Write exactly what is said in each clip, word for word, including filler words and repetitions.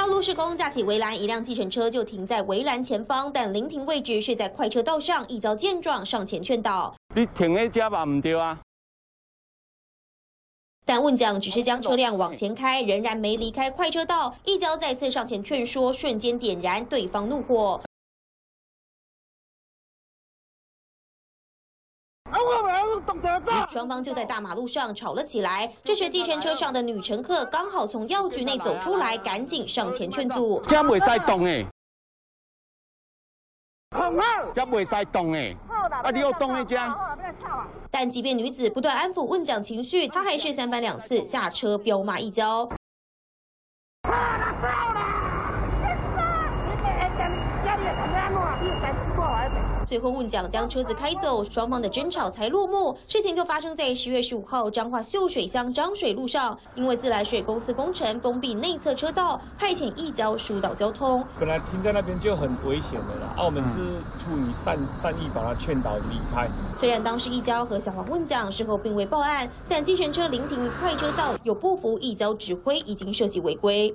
道路施工架起围栏，一辆计程车就停在围栏前方，但临停位置却在快车道上。一遭见状，上前劝导。 你停在这嘛唔对啊！ 但问讲只是将车辆往前开，仍然没离开快车道。一交再次上前劝说，瞬间点燃对方怒火。双方就在大马路上吵了起来。这时，计程车上的女乘客刚好从药局内走出来，赶紧上前劝阻。 这袂使动诶！这袂使动诶！啊，你又动一家。 但即便女子不断安抚问讲情绪，她还是三番两次下车飙骂一交。最后问讲将车子开走，双方的争吵才落幕。事情就发生在十月十五号彰化秀水乡彰水路上，因为自来水公司工程封闭内侧车道，派遣一交疏导交通。 本来停在那边就很危险的了，啊，我们是出于善善意把他劝导离开。 虽然当时一交和小黄问讲事后并未报案，但计程车临停于快车道，有不服一交指挥，已经涉及违规。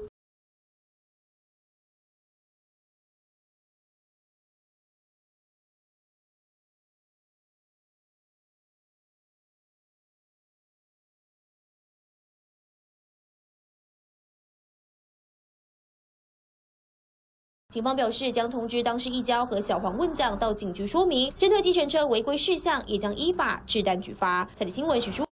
警方表示，将通知当事一交和小黄问讲到警局说明，针对计程车违规事项，也将依法治单举发。台北新闻许淑。